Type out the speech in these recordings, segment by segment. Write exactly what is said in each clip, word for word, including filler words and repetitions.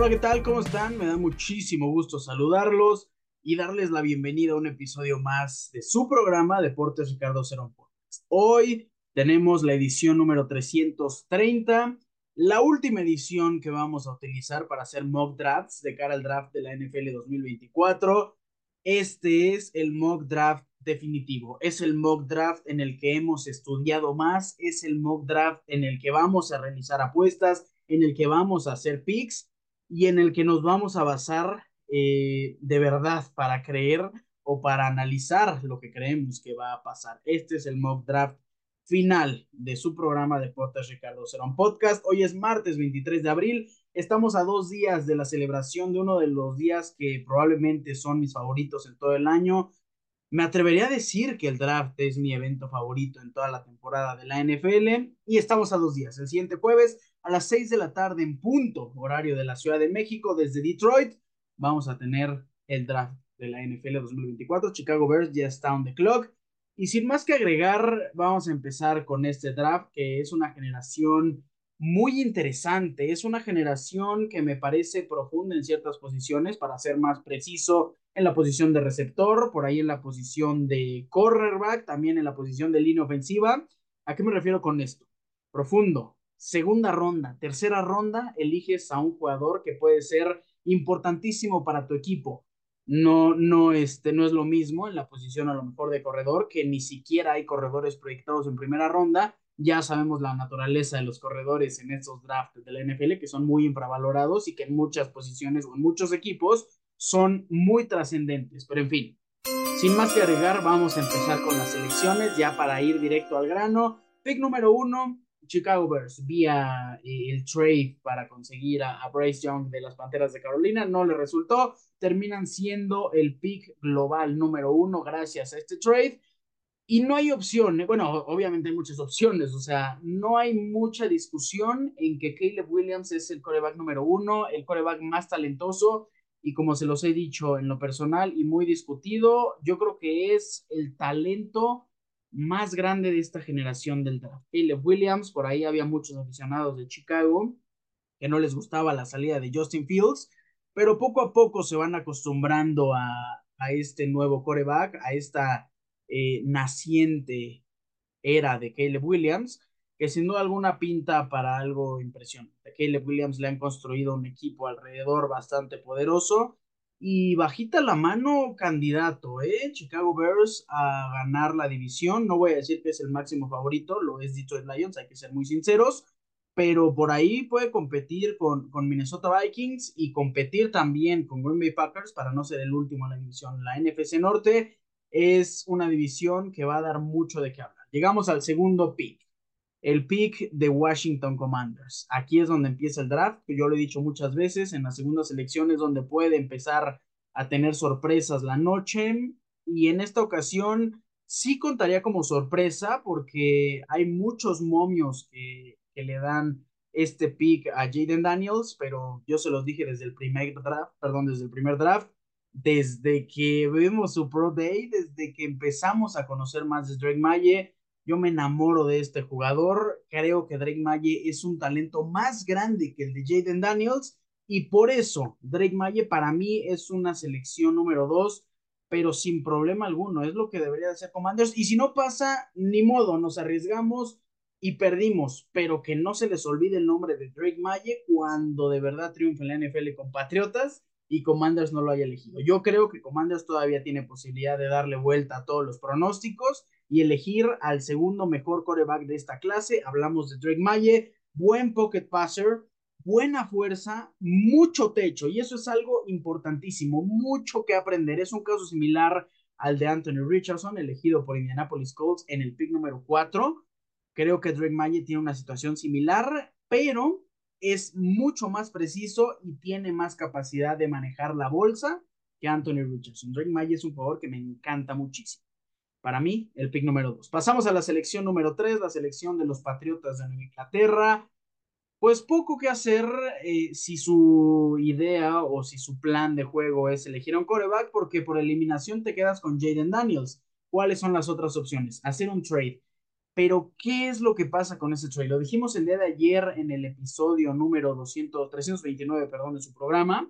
Hola, ¿qué tal? ¿Cómo están? Me da muchísimo gusto saludarlos y darles la bienvenida a un episodio más de su programa Deportes Ricardo Cerón Podcast. Hoy tenemos la edición número trescientos treinta, la última edición que vamos a utilizar para hacer mock drafts de cara al draft de la N F L dos mil veinticuatro. Este es el mock draft definitivo, es el mock draft en el que hemos estudiado más, es el mock draft en el que vamos a realizar apuestas, en el que vamos a hacer picks y en el que nos vamos a basar eh, de verdad para creer o para analizar lo que creemos que va a pasar. Este es el mock draft final de su programa Deportes Ricardo Cerón Podcast. Hoy es martes veintitrés de abril. Estamos a dos días de la celebración de uno de los días que probablemente son mis favoritos en todo el año. Me atrevería a decir que el draft es mi evento favorito en toda la temporada de la N F L y estamos a dos días. El siguiente jueves a las seis de la tarde en punto, horario de la Ciudad de México desde Detroit, vamos a tener el draft de la N F L dos mil veinticuatro. Chicago Bears ya está on the clock. Y sin más que agregar, vamos a empezar con este draft que es una generación muy interesante. Es una generación que me parece profunda en ciertas posiciones, para ser más preciso, en la posición de receptor, por ahí en la posición de cornerback, también en la posición de línea ofensiva. ¿A qué me refiero con esto? Profundo. Segunda ronda, tercera ronda, eliges a un jugador que puede ser importantísimo para tu equipo. No, no, este, no es lo mismo en la posición a lo mejor de corredor, que ni siquiera hay corredores proyectados en primera ronda. Ya sabemos la naturaleza de los corredores en estos drafts de la N F L, que son muy infravalorados y que en muchas posiciones o en muchos equipos son muy trascendentes. Pero en fin, sin más que agregar, vamos a empezar con las selecciones ya para ir directo al grano. Pick número uno, Chicago Bears, vía eh, el trade para conseguir a, a Bryce Young de las Panteras de Carolina. No le resultó. Terminan siendo el pick global número uno gracias a este trade. Y no hay opciones, bueno, obviamente hay muchas opciones, o sea, no hay mucha discusión en que Caleb Williams es el quarterback número uno, el quarterback más talentoso, y como se los he dicho en lo personal y muy discutido, yo creo que es el talento más grande de esta generación del draft. Caleb Williams, por ahí había muchos aficionados de Chicago que no les gustaba la salida de Justin Fields, pero poco a poco se van acostumbrando a, a este nuevo quarterback, a esta eh, naciente era de Caleb Williams, que sin duda alguna pinta para algo impresionante. A Caleb Williams le han construido un equipo alrededor bastante poderoso y bajita la mano candidato, ¿eh? Chicago Bears a ganar la división. No voy a decir que es el máximo favorito, lo es Detroit Lions, hay que ser muy sinceros, pero por ahí puede competir con, con Minnesota Vikings y competir también con Green Bay Packers para no ser el último en la división. La N F C Norte es una división que va a dar mucho de qué hablar. Llegamos al segundo pick, el pick de Washington Commanders. Aquí es donde empieza el draft, que yo lo he dicho muchas veces, en la segunda selección es donde puede empezar a tener sorpresas la noche, y en esta ocasión sí contaría como sorpresa porque hay muchos momios que, que le dan este pick a Jaden Daniels, pero yo se los dije desde el primer draft, perdón, desde el primer draft, desde que vimos su Pro Day, desde que empezamos a conocer más de Drake Maye, yo me enamoro de este jugador. Creo que Drake Maye es un talento más grande que el de Jaden Daniels y por eso Drake Maye para mí es una selección número dos, pero sin problema alguno. Es lo que debería de hacer Commanders. Y si no pasa, ni modo, nos arriesgamos y perdimos, pero que no se les olvide el nombre de Drake Maye cuando de verdad triunfe en la N F L con Patriotas y Commanders no lo haya elegido. Yo creo que Commanders todavía tiene posibilidad de darle vuelta a todos los pronósticos y elegir al segundo mejor quarterback de esta clase. Hablamos de Drake Maye, buen pocket passer, buena fuerza, mucho techo, y eso es algo importantísimo, mucho que aprender. Es un caso similar al de Anthony Richardson, elegido por Indianapolis Colts en el pick número cuatro. Creo que Drake Maye tiene una situación similar, pero es mucho más preciso y tiene más capacidad de manejar la bolsa que Anthony Richardson. Drake Maye es un jugador que me encanta muchísimo. Para mí, el pick número dos. Pasamos a la selección número tres, la selección de los Patriotas de Nueva Inglaterra. Pues poco que hacer eh, si su idea o si su plan de juego es elegir a un quarterback, porque por eliminación te quedas con Jaden Daniels. ¿Cuáles son las otras opciones? Hacer un trade. Pero, ¿qué es lo que pasa con ese trade? Lo dijimos el día de ayer en el episodio número doscientos, trescientos veintinueve, perdón, de su programa.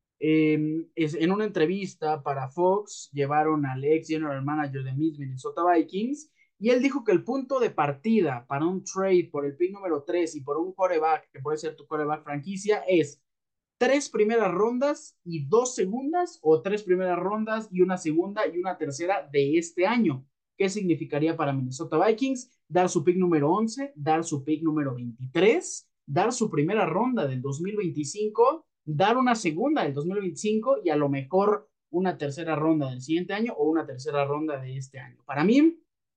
Eh, es, en una entrevista para Fox, llevaron al ex general manager de mis Minnesota Vikings y él dijo que el punto de partida para un trade por el pick número tres y por un quarterback, que puede ser tu quarterback franquicia, es tres primeras rondas y dos segundas, o tres primeras rondas y una segunda y una tercera de este año. ¿Qué significaría para Minnesota Vikings? Dar su pick número once, dar su pick número veintitrés, dar su primera ronda del dos mil veinticinco, dar una segunda del dos mil veinticinco y a lo mejor una tercera ronda del siguiente año o una tercera ronda de este año. Para mí,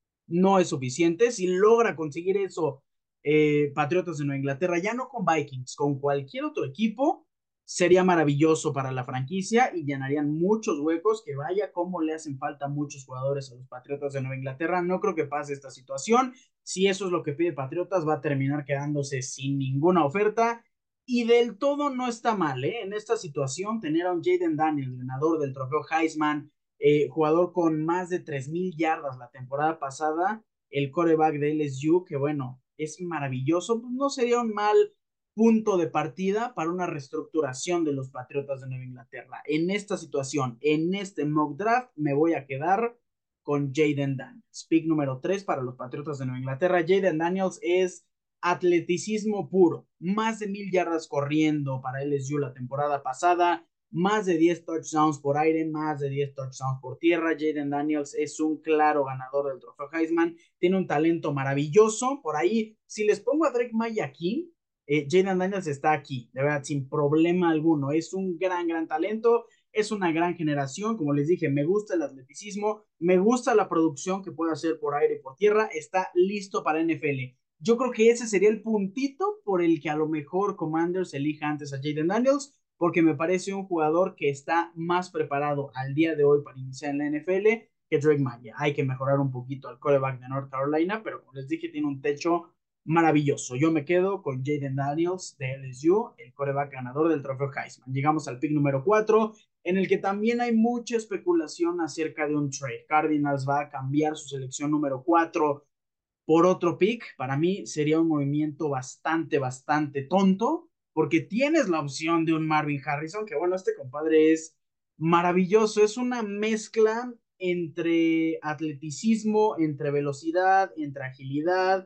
no es suficiente. Si logra conseguir eso, eh, Patriotas de Nueva Inglaterra, ya no con Vikings, con cualquier otro equipo, sería maravilloso para la franquicia y llenarían muchos huecos, que vaya como le hacen falta muchos jugadores a los Patriotas de Nueva Inglaterra. No creo que pase esta situación. Si eso es lo que pide Patriotas, va a terminar quedándose sin ninguna oferta. Y del todo no está mal, ¿eh? En esta situación, tener a un Jaden Daniels, ganador del trofeo Heisman, eh, jugador con más de tres mil yardas la temporada pasada, el coreback de L S U, que bueno, es maravilloso, pues no sería un mal punto de partida para una reestructuración de los Patriotas de Nueva Inglaterra. En esta situación, en este mock draft, me voy a quedar con Jaden Daniels. Pick número tres para los Patriotas de Nueva Inglaterra. Jaden Daniels es atleticismo puro, más de mil yardas corriendo para L S U la temporada pasada, más de diez touchdowns por aire, más de diez touchdowns por tierra. Jaden Daniels es un claro ganador del trofeo Heisman, tiene un talento maravilloso. Por ahí, si les pongo a Drake May aquí, eh, Jaden Daniels está aquí, de verdad, sin problema alguno. Es un gran, gran talento, es una gran generación. Como les dije, me gusta el atleticismo, me gusta la producción que puede hacer por aire y por tierra, está listo para N F L. Yo creo que ese sería el puntito por el que a lo mejor Commanders elija antes a Jaden Daniels, porque me parece un jugador que está más preparado al día de hoy para iniciar en la N F L que Drake May. Hay que mejorar un poquito al quarterback de North Carolina, pero como les dije, tiene un techo maravilloso. Yo me quedo con Jaden Daniels de L S U, el quarterback ganador del trofeo Heisman. Llegamos al pick número cuatro, en el que también hay mucha especulación acerca de un trade. Cardinals va a cambiar su selección número cuatro por otro pick. Para mí sería un movimiento bastante, bastante tonto, porque tienes la opción de un Marvin Harrison, que bueno, este compadre es maravilloso, es una mezcla entre atleticismo, entre velocidad, entre agilidad,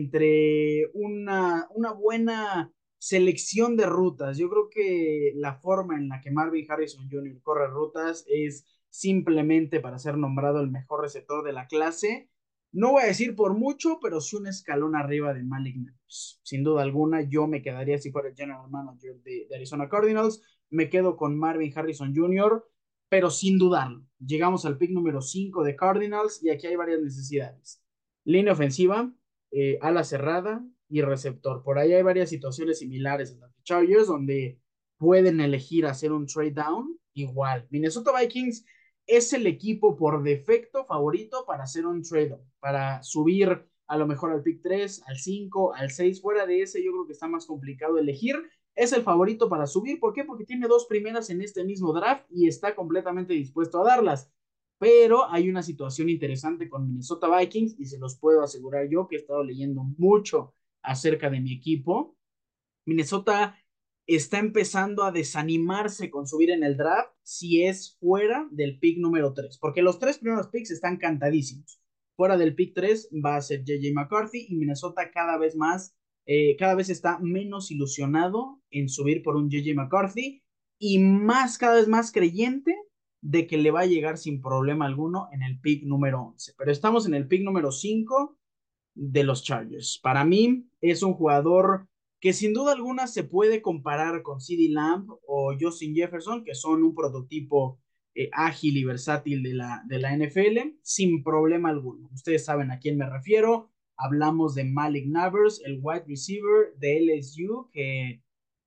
entre una, una buena selección de rutas. Yo creo que la forma en la que Marvin Harrison junior corre rutas es simplemente para ser nombrado el mejor receptor de la clase. No voy a decir por mucho, pero sí un escalón arriba de Malik Nabers. Sin duda alguna, yo me quedaría, si fuera el general manager de, de Arizona Cardinals, me quedo con Marvin Harrison junior, pero sin dudarlo. Llegamos al pick número cinco de Cardinals y aquí hay varias necesidades. Línea ofensiva, eh, ala cerrada y receptor. Por ahí hay varias situaciones similares en las de Chargers, donde pueden elegir hacer un trade down. Igual, Minnesota Vikings es el equipo por defecto favorito para hacer un trade-off, para subir a lo mejor al pick tres, al cinco, al seis. Fuera de ese, yo creo que está más complicado elegir. Es el favorito para subir. ¿Por qué? Porque tiene dos primeras en este mismo draft y está completamente dispuesto a darlas. Pero hay una situación interesante con Minnesota Vikings y se los puedo asegurar yo, que he estado leyendo mucho acerca de mi equipo. Minnesota está empezando a desanimarse con subir en el draft si es fuera del pick número tres, porque los tres primeros picks están cantadísimos. Fuera del pick tres va a ser J J McCarthy y Minnesota cada vez más, eh, cada vez está menos ilusionado en subir por un J J McCarthy y más, cada vez más creyente de que le va a llegar sin problema alguno en el pick número once. Pero estamos en el pick número cinco de los Chargers. Para mí es un jugador que sin duda alguna se puede comparar con CeeDee Lamb o Justin Jefferson, que son un prototipo eh, ágil y versátil de la, de la N F L, sin problema alguno. Ustedes saben a quién me refiero. Hablamos de Malik Nabers, el wide receiver de L S U, que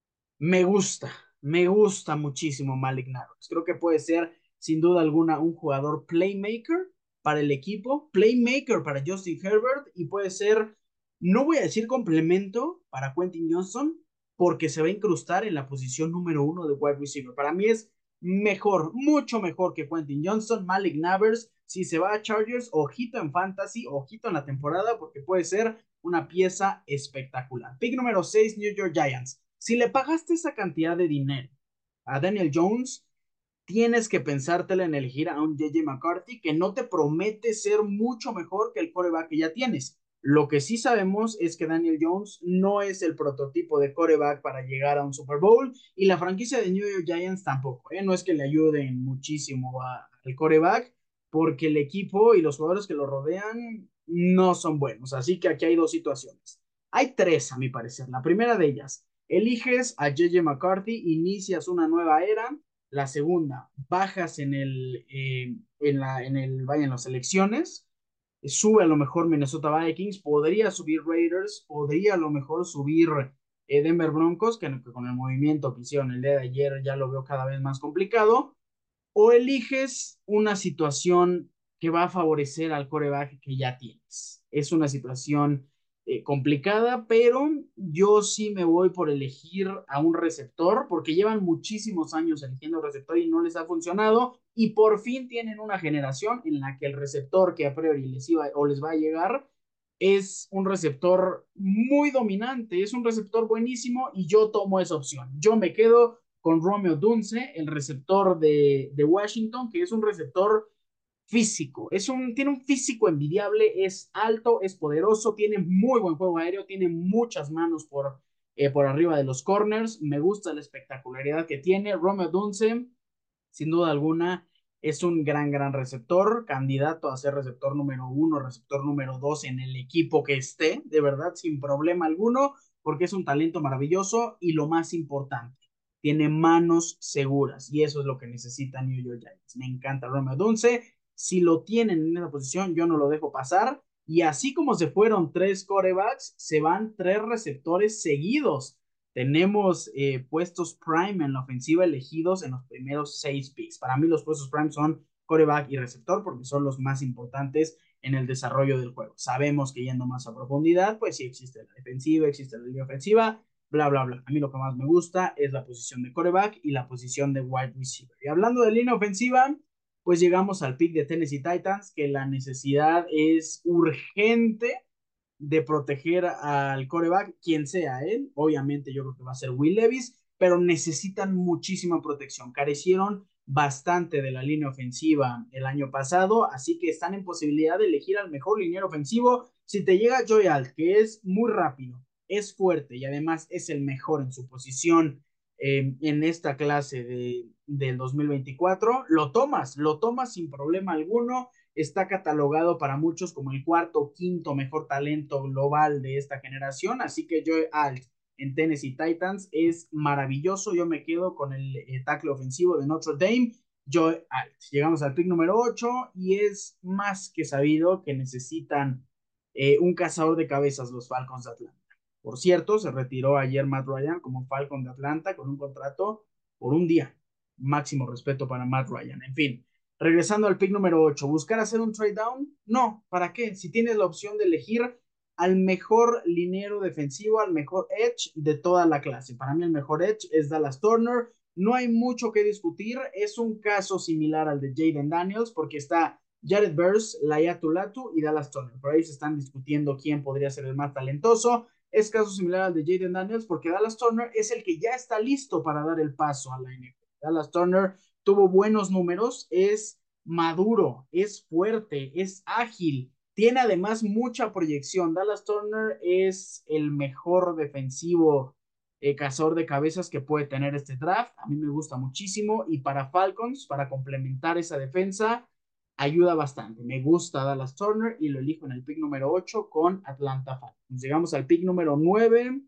me gusta, me gusta muchísimo Malik Nabers. Creo que puede ser, sin duda alguna, un jugador playmaker para el equipo, playmaker para Justin Herbert y puede ser, no voy a decir complemento para Quentin Johnson, porque se va a incrustar en la posición número uno de wide receiver. Para mí es mejor, mucho mejor que Quentin Johnson. Malik Nabers Si se va a Chargers, ojito en fantasy, ojito en la temporada, porque puede ser una pieza espectacular. Pick número seis, New York Giants. Si le pagaste esa cantidad de dinero a Daniel Jones, tienes que pensártela en elegir a un J J McCarthy que no te promete ser mucho mejor que el quarterback que ya tienes. Lo que sí sabemos es que Daniel Jones no es el prototipo de quarterback para llegar a un Super Bowl y la franquicia de New York Giants tampoco, ¿eh? No es que le ayuden muchísimo a, al quarterback porque el equipo y los jugadores que lo rodean no son buenos. Así que aquí hay dos situaciones. Hay tres, a mi parecer. La primera de ellas, eliges a J J McCarthy, inicias una nueva era. La segunda, bajas en el, eh, en la, en el, vaya, en las elecciones, sube a lo mejor Minnesota Vikings, podría subir Raiders, podría a lo mejor subir eh, Denver Broncos, que, que con el movimiento que hicieron el día de ayer ya lo veo cada vez más complicado, o eliges una situación que va a favorecer al coreback que ya tienes. Es una situación eh, complicada, pero yo sí me voy por elegir a un receptor, porque llevan muchísimos años eligiendo receptor y no les ha funcionado, y por fin tienen una generación en la que el receptor que a priori les iba o les va a llegar es un receptor muy dominante, es un receptor buenísimo y yo tomo esa opción. Yo me quedo con Romeo Dunce, el receptor de, de Washington, que es un receptor físico, es un, tiene un físico envidiable, es alto, es poderoso, tiene muy buen juego aéreo, tiene muchas manos por, eh, por arriba de los corners, me gusta la espectacularidad que tiene. Romeo Dunce, sin duda alguna, es un gran, gran receptor, candidato a ser receptor número uno, receptor número dos en el equipo que esté, de verdad, sin problema alguno, porque es un talento maravilloso y lo más importante, tiene manos seguras y eso es lo que necesita New York Giants. Me encanta Romeo Dunce. Si lo tienen en esa posición, yo no lo dejo pasar. Y así como se fueron tres corebacks, se van tres receptores seguidos. Tenemos eh, puestos prime en la ofensiva elegidos en los primeros seis picks. Para mí los puestos prime son coreback y receptor porque son los más importantes en el desarrollo del juego. Sabemos que yendo más a profundidad, pues sí existe la defensiva, existe la línea ofensiva, bla, bla, bla. A mí lo que más me gusta es la posición de coreback y la posición de wide receiver. Y hablando de línea ofensiva, pues llegamos al pick de Tennessee Titans, que la necesidad es urgente de proteger al coreback, quien sea él. Obviamente yo creo que va a ser Will Levis, pero necesitan muchísima protección. Carecieron bastante de la línea ofensiva el año pasado, así que están en posibilidad de elegir al mejor liniero ofensivo. Si te llega Joy Alt, que es muy rápido, es fuerte y además es el mejor en su posición eh, en esta clase de, del dos mil veinticuatro, lo tomas, lo tomas sin problema alguno. Está catalogado para muchos como el cuarto o quinto mejor talento global de esta generación, así que Joy Alt en Tennessee Titans es maravilloso. Yo me quedo con el eh, tackle ofensivo de Notre Dame, Joy Alt. Llegamos al pick número ocho y es más que sabido que necesitan eh, un cazador de cabezas los Falcons de Atlanta. Por cierto, se retiró ayer Matt Ryan como Falcon de Atlanta con un contrato por un día. Máximo respeto para Matt Ryan. En fin, regresando al pick número ocho, ¿buscar hacer un trade down? No, ¿para qué? Si tienes la opción de elegir al mejor liniero defensivo, al mejor edge de toda la clase. Para mí el mejor edge es Dallas Turner. No hay mucho que discutir. Es un caso similar al de Jaden Daniels porque está Jared Verse, Laiatu Latu y Dallas Turner. Por ahí se están discutiendo quién podría ser el más talentoso. Es caso similar al de Jaden Daniels porque Dallas Turner es el que ya está listo para dar el paso a la N F L. Dallas Turner tuvo buenos números, es maduro, es fuerte, es ágil, tiene además mucha proyección. Dallas Turner es el mejor defensivo eh, cazador de cabezas que puede tener este draft. A mí me gusta muchísimo y para Falcons, para complementar esa defensa, ayuda bastante. Me gusta Dallas Turner y lo elijo en el pick número ocho con Atlanta Falcons. Llegamos al pick número nueve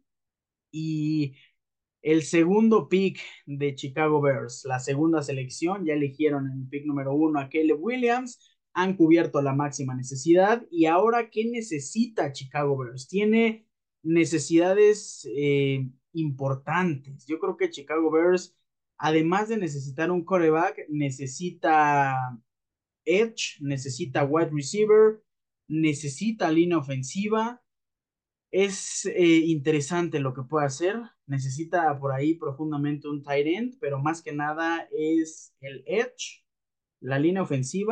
y el segundo pick de Chicago Bears, la segunda selección, ya eligieron en el pick número uno a Caleb Williams, han cubierto la máxima necesidad y ahora, ¿qué necesita Chicago Bears? Tiene necesidades eh, importantes. Yo creo que Chicago Bears, además de necesitar un quarterback, necesita edge, necesita wide receiver, necesita línea ofensiva. Es eh, interesante lo que puede hacer. Necesita por ahí profundamente un tight end, pero más que nada es el edge, la línea ofensiva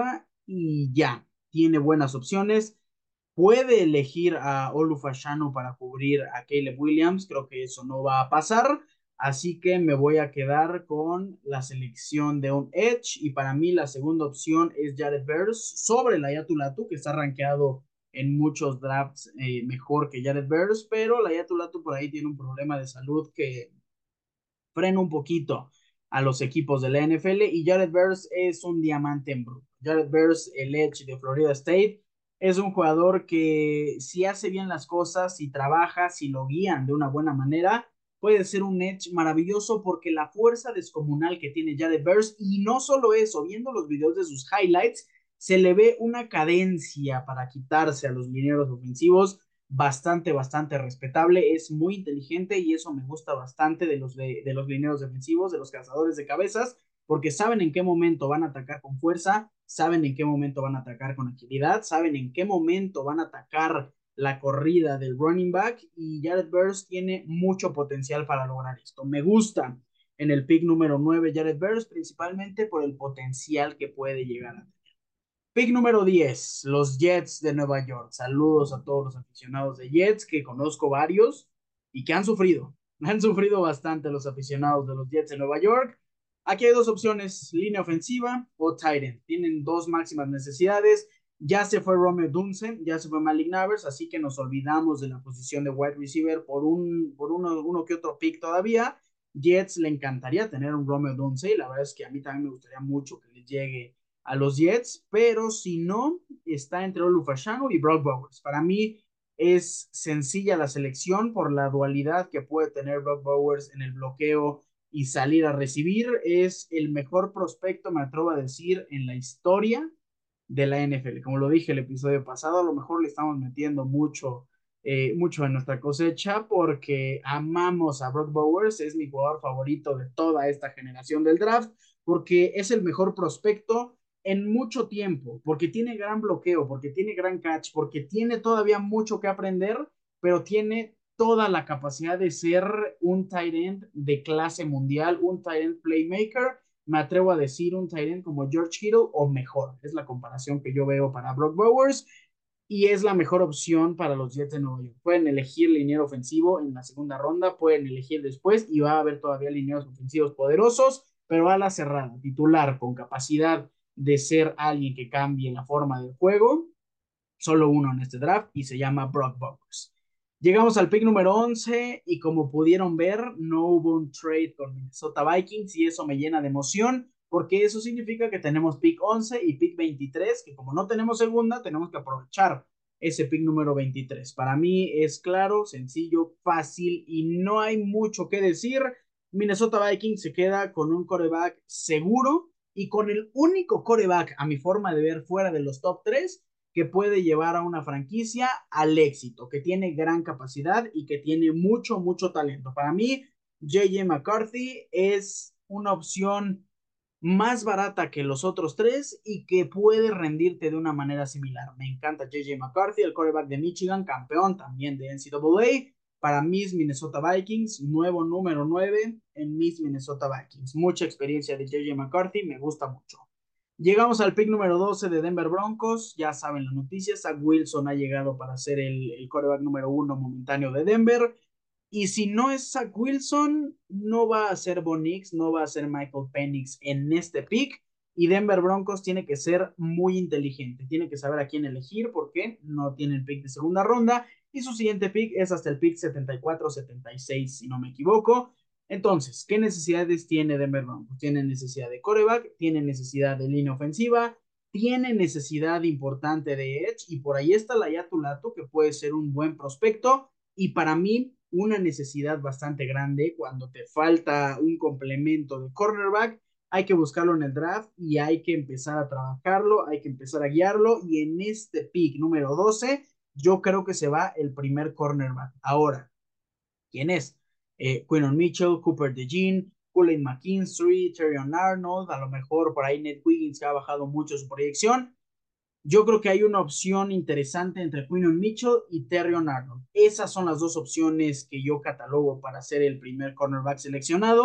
y ya, tiene buenas opciones. Puede elegir a Olufashanu para cubrir a Caleb Williams, creo que eso no va a pasar, así que me voy a quedar con la selección de un Edge y para mí la segunda opción es Jared Verse sobre la Yatulatu, que está rankeado en muchos drafts eh, mejor que Jared Verse, pero la Yatulatu por ahí tiene un problema de salud que frena un poquito a los equipos de la N F L y Jared Verse es un diamante en bruto. Jared Verse, el Edge de Florida State, es un jugador que si hace bien las cosas, si trabaja, si lo guían de una buena manera, puede ser un Edge maravilloso porque la fuerza descomunal que tiene Jared Verse y no solo eso, viendo los videos de sus highlights, se le ve una cadencia para quitarse a los linieros ofensivos bastante, bastante respetable, es muy inteligente y eso me gusta bastante de los, de, de los lineos defensivos, de los cazadores de cabezas, porque saben en qué momento van a atacar con fuerza, saben en qué momento van a atacar con agilidad, saben en qué momento van a atacar la corrida del running back y Jared Verse tiene mucho potencial para lograr esto. Me gusta en el pick número nueve Jared Verse, principalmente por el potencial que puede llegar a tener. Pick número diez, los Jets de Nueva York. Saludos a todos los aficionados de Jets, que conozco varios y que han sufrido. Han sufrido bastante los aficionados de los Jets de Nueva York. Aquí hay dos opciones, línea ofensiva o tight end. Tienen dos máximas necesidades. Ya se fue Romeo Dunsen, ya se fue Malik Nabers, así que nos olvidamos de la posición de wide receiver por, un, por uno, uno que otro pick todavía. Jets le encantaría tener un Romeo Dunsen, la verdad es que a mí también me gustaría mucho que les llegue a los Jets, pero si no, está entre Olufashanu y Brock Bowers. Para mí es sencilla la selección por la dualidad que puede tener Brock Bowers en el bloqueo y salir a recibir. Es el mejor prospecto, me atrevo a decir, en la historia de la N F L. Como lo dije el episodio pasado, a lo mejor le estamos metiendo mucho, eh, mucho en nuestra cosecha porque amamos a Brock Bowers, es mi jugador favorito de toda esta generación del draft, porque es el mejor prospecto en mucho tiempo, porque tiene gran bloqueo, porque tiene gran catch, porque tiene todavía mucho que aprender, pero tiene toda la capacidad de ser un tight end de clase mundial, un tight end playmaker. Me atrevo a decir un tight end como George Kittle o mejor. Es la comparación que yo veo para Brock Bowers y es la mejor opción para los Jets de Nueva York. Pueden elegir liniero ofensivo en la segunda ronda, pueden elegir después y va a haber todavía linieros ofensivos poderosos, pero a la cerrada, titular, con capacidad de ser alguien que cambie la forma del juego. Solo uno en este draft y se llama Brock Bowers. Llegamos al pick número once y como pudieron ver, no hubo un trade con Minnesota Vikings y eso me llena de emoción porque eso significa que tenemos pick once y pick veintitrés, que como no tenemos segunda, tenemos que aprovechar ese pick número veintitrés. Para mí es claro, sencillo, fácil y no hay mucho que decir. Minnesota Vikings se queda con un quarterback seguro y con el único quarterback, a mi forma de ver, fuera de los top tres, que puede llevar a una franquicia al éxito, que tiene gran capacidad y que tiene mucho, mucho talento. Para mí, J J McCarthy es una opción más barata que los otros tres y que puede rendirte de una manera similar. Me encanta J J McCarthy, el quarterback de Michigan, campeón también de N C double A. Para mis Minnesota Vikings, nuevo número nueve en mis Minnesota Vikings. Mucha experiencia de J J McCarthy, me gusta mucho. Llegamos al pick número doce de Denver Broncos. Ya saben las noticias. Zach Wilson ha llegado para ser el, el quarterback número uno momentáneo de Denver. Y si no es Zach Wilson, no va a ser Bo Nix, no va a ser Michael Penix en este pick. Y Denver Broncos tiene que ser muy inteligente. Tiene que saber a quién elegir porque no tiene el pick de segunda ronda. Y su siguiente pick es hasta el pick setenta y cuatro setenta y seis, si no me equivoco. Entonces, ¿qué necesidades tiene Denver Broncos? Tiene necesidad de quarterback, tiene necesidad de línea ofensiva, tiene necesidad importante de edge y por ahí está la Yatulato que puede ser un buen prospecto y para mí una necesidad bastante grande cuando te falta un complemento de cornerback, hay que buscarlo en el draft y hay que empezar a trabajarlo, hay que empezar a guiarlo y en este pick número doce yo creo que se va el primer cornerback. Ahora, ¿quién es? Eh, Quinton Mitchell, Cooper DeJean, Cullen McKinstry, Terrion Arnold, a lo mejor por ahí Ned Wiggins que ha bajado mucho su proyección. Yo creo que hay una opción interesante entre Quinton Mitchell y Terrion Arnold. Esas son las dos opciones que yo catalogo para ser el primer cornerback seleccionado,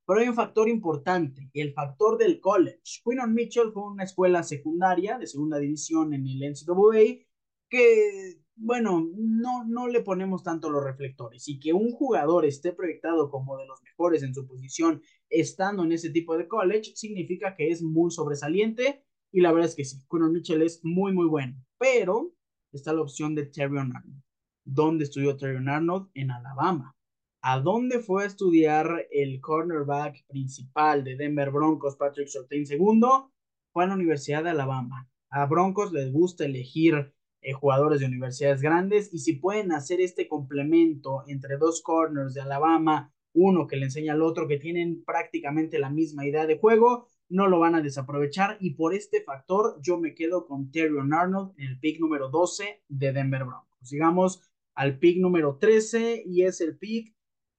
Pero hay un factor importante, el factor del college. Quinton Mitchell fue una escuela secundaria de segunda división en el N C A A que, bueno, no, no le ponemos tanto los reflectores y que un jugador esté proyectado como de los mejores en su posición estando en ese tipo de college significa que es muy sobresaliente y la verdad es que sí, Quinton Mitchell es muy, muy bueno, pero está la opción de Terrion Arnold. ¿Dónde estudió Terrion Arnold? En Alabama. ¿A dónde fue a estudiar el cornerback principal de Denver Broncos, Patrick Surtain segundo? Fue a la Universidad de Alabama. A Broncos les gusta elegir eh, jugadores de universidades grandes y si pueden hacer este complemento entre dos corners de Alabama, uno que le enseña al otro que tienen prácticamente la misma idea de juego, no lo van a desaprovechar y por este factor yo me quedo con Terrion Arnold en el pick número doce de Denver Broncos. Llegamos al pick número trece y es el pick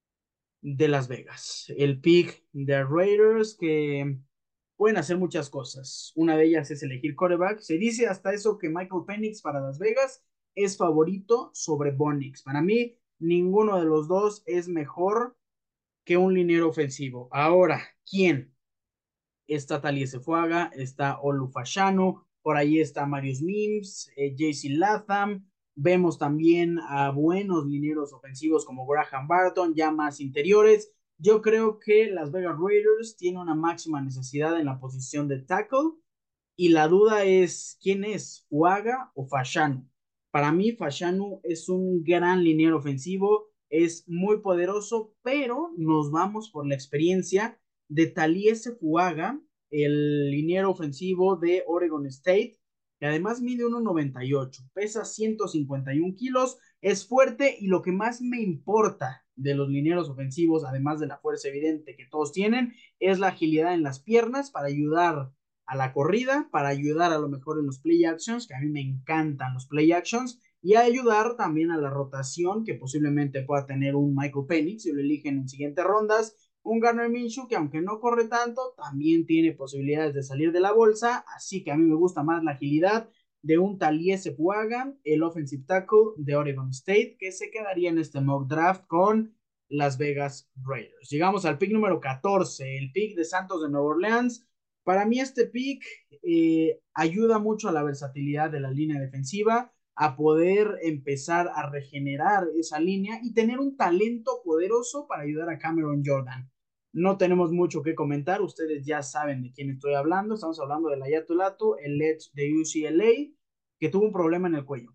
de Las Vegas. El pick de Raiders que pueden hacer muchas cosas. Una de ellas es elegir quarterback. Se dice hasta eso que Michael Penix para Las Vegas es favorito sobre Bo Nix. Para mí, ninguno de los dos es mejor que un liniero ofensivo. Ahora, ¿quién? Está Taliese Fuaga, está Olufashano, por ahí está Marius Mims, eh, J C Latham. Vemos también a buenos linieros ofensivos como Graham Barton, ya más interiores. Yo creo que Las Vegas Raiders tiene una máxima necesidad en la posición de tackle y la duda es quién es, Fuaga o Fashanu. Para mí, Fashanu es un gran liniero ofensivo, es muy poderoso, pero nos vamos por la experiencia de Taliese Fuaga, el liniero ofensivo de Oregon State, que además mide uno noventa y ocho, pesa ciento cincuenta y uno kilos, es fuerte y lo que más me importa de los linieros ofensivos, además de la fuerza evidente que todos tienen, es la agilidad en las piernas para ayudar a la corrida, para ayudar a lo mejor en los play actions, que a mí me encantan los play actions, y a ayudar también a la rotación que posiblemente pueda tener un Michael Penix si lo eligen en siguientes rondas, un Garner Minshew que aunque no corre tanto, también tiene posibilidades de salir de la bolsa, así que a mí me gusta más la agilidad de un Taliese Fuaga, el offensive tackle de Oregon State, que se quedaría en este mock draft con Las Vegas Raiders. Llegamos al pick número catorce, el pick de Santos de Nueva Orleans. Para mí este pick eh, ayuda mucho a la versatilidad de la línea defensiva, a poder empezar a regenerar esa línea y tener un talento poderoso para ayudar a Cameron Jordan. No tenemos mucho que comentar, ustedes ya saben de quién estoy hablando, estamos hablando de Layatulatu, el Edge de U C L A, que tuvo un problema en el cuello.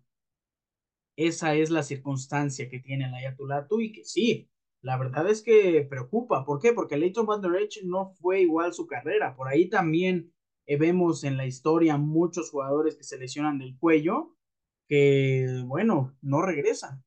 Esa es la circunstancia que tiene Layatulatu y que sí, la verdad es que preocupa. ¿Por qué? Porque Leighton Van Der Esch no fue igual su carrera. Por ahí también eh, vemos en la historia muchos jugadores que se lesionan del cuello que, bueno, no regresan,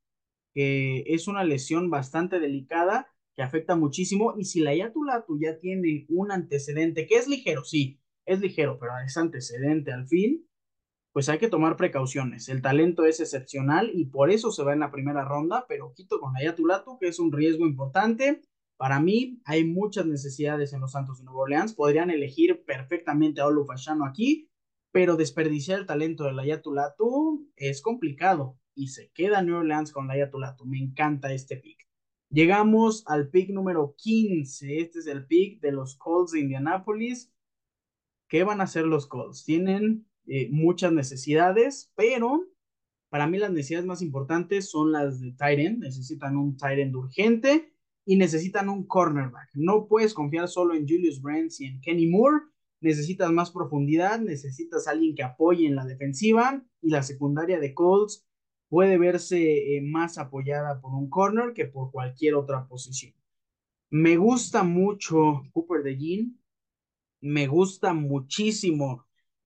que es una lesión bastante delicada que afecta muchísimo y si la Yatulatu ya tiene un antecedente que es ligero, sí, es ligero, pero es antecedente al fin, pues hay que tomar precauciones. El talento es excepcional y por eso se va en la primera ronda, pero quito con la Yatulatu, que es un riesgo importante. Para mí hay muchas necesidades en los Santos de Nueva Orleans. Podrían elegir perfectamente a Olu Fashanu aquí, pero desperdiciar el talento de la Yatulatu es complicado y se queda New Orleans con la Yatulatu. Me encanta este pick. Llegamos al pick número quince. Este es el pick de los Colts de Indianapolis. ¿Qué van a hacer los Colts? Tienen eh, muchas necesidades, pero para mí las necesidades más importantes son las de tight end. Necesitan un tight end urgente y necesitan un cornerback. No puedes confiar solo en Julius Brents y en Kenny Moore. Necesitas más profundidad, necesitas alguien que apoye en la defensiva y la secundaria de Colts puede verse eh, más apoyada por un corner que por cualquier otra posición. Me gusta mucho Cooper DeJean, me gusta muchísimo